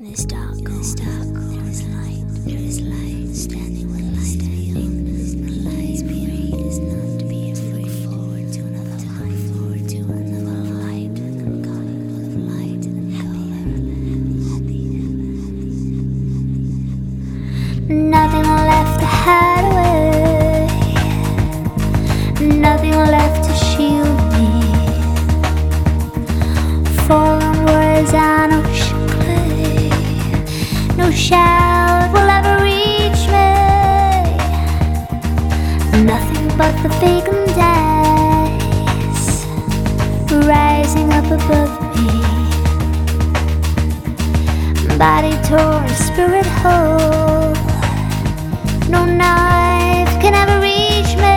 Nothing left to hide away, nothing left to shield me. Fallen words on ocean clay, no shout will ever reach me. Nothing but the vacant days rising up above me. Body torn, spirit whole, no knife can ever reach me.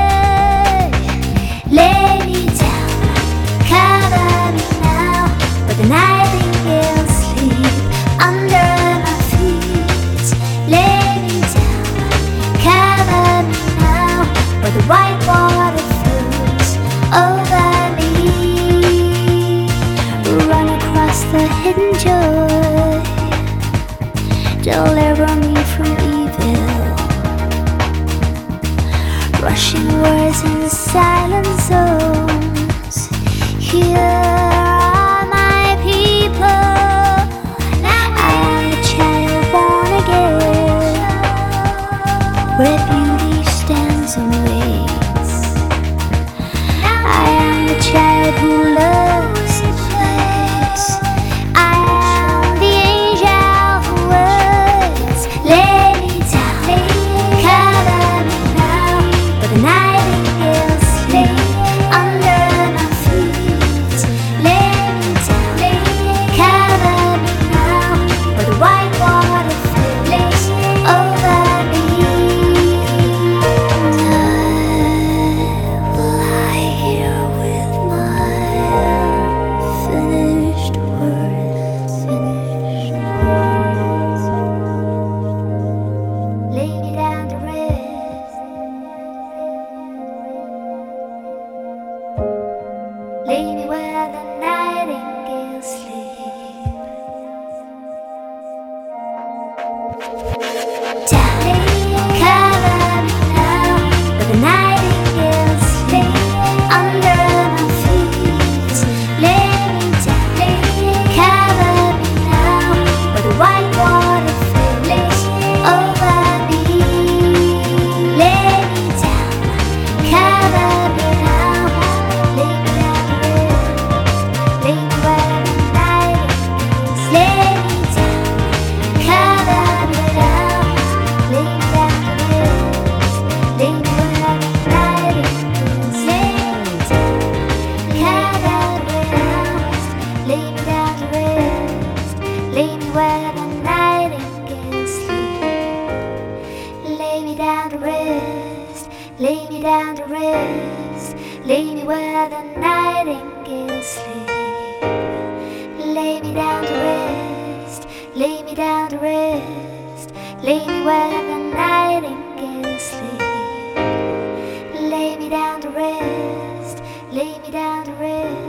Lay me down, cover me now, but the nightingales sleep under my feet. Lay me down, cover me now, but the white water flows over me. Run across the hidden joy, deliver me from evil. Rushing words in the silent zones. Here are my people. I am the child born again, where beauty stands and waits. I am the child who loves and plays. I am the angel who waits. Lay me down, cover me now, but the nightingales sleep under my feet. Lay me down, cover me now, but the white water flows over me. I will lie here with my finished words. Lay me down to rest. Lay me where the nightingales sleep. Down, cover me now, but the nightingales sleep under my feet. Lay me down, cover me now, but the white water flows over me. Lay me down, cover me now, lay me down to rest. Lay me where the nightingales. Lay me down, cover me now, lay me down to rest. Lay me where the nightingales. Lay me down, cover me now, lay me down to rest. Lay me where the nightingales sleep. Lay me down to rest. Lay me down to rest. Lay me where the nightingales sleep. Lay me down to rest. Lay me down to rest. Lay me where the nightingales sleep. Lay me down to rest. Lay me down to rest.